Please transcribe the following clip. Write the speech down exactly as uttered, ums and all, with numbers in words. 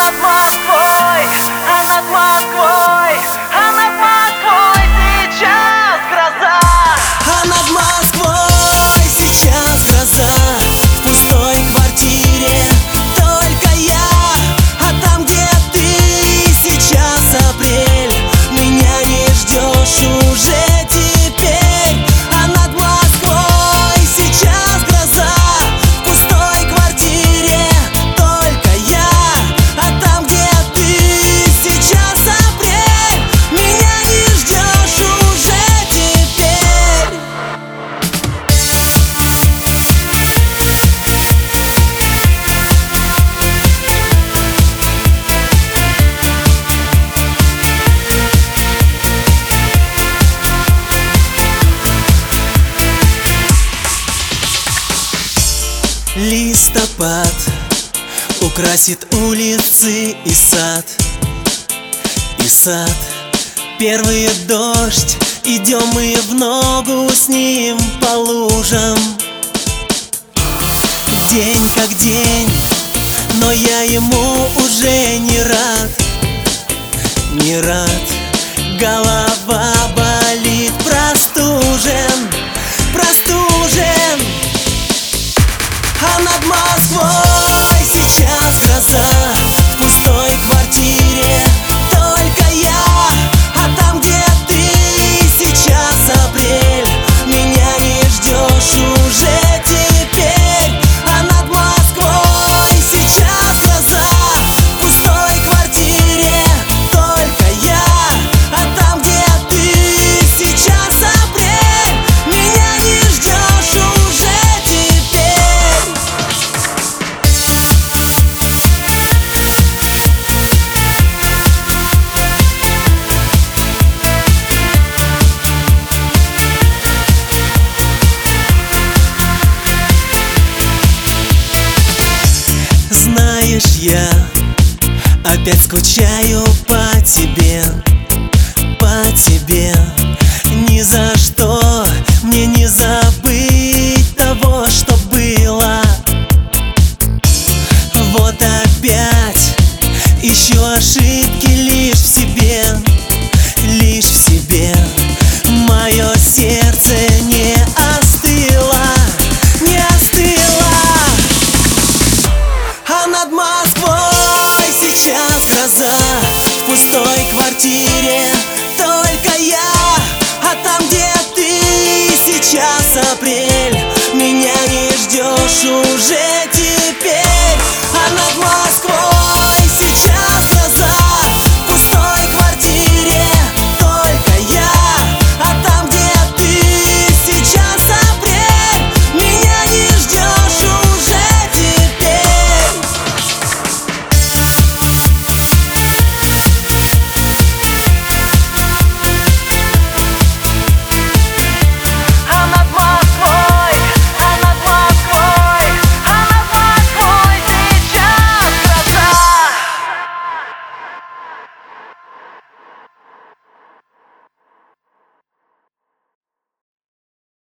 над Москвой, а над Москвой, а над Москвой сейчас гроза. А над Москвой сейчас гроза. В пустой квартире только я, а там, где ты, сейчас апрель. Меня не ждешь уже теперь. А над Москвой сейчас гроза. В пустой квартире только я, а там, где ты, сейчас апрель. Меня не ждешь уже теперь. Листопад украсит улицы и сад, и сад. Первый дождь, идем мы в ногу с ним по лужам. День как день, но я ему уже не рад, не рад. Голова болит, простужен, простужен. А над Москвой сейчас гроза. В пустой квартире только я, а там, где ты, сейчас апрель. Меня не ждешь уже теперь. А над Москвой сейчас гроза. В пустой квартире только я, а там, где ты, сейчас апрель. Меня не ждешь уже теперь. Знаешь, я опять скучаю по тебе, по тебе. Ни за что мне не забыть того, что было. Вот опять ищу ошибки лишь в себе, лишь в себе. Мое сердце не остыло, не остыло. А над Москвой сейчас гроза. В пустой квартире только я, а там, где ты, сейчас апрель. Меня не ждешь уже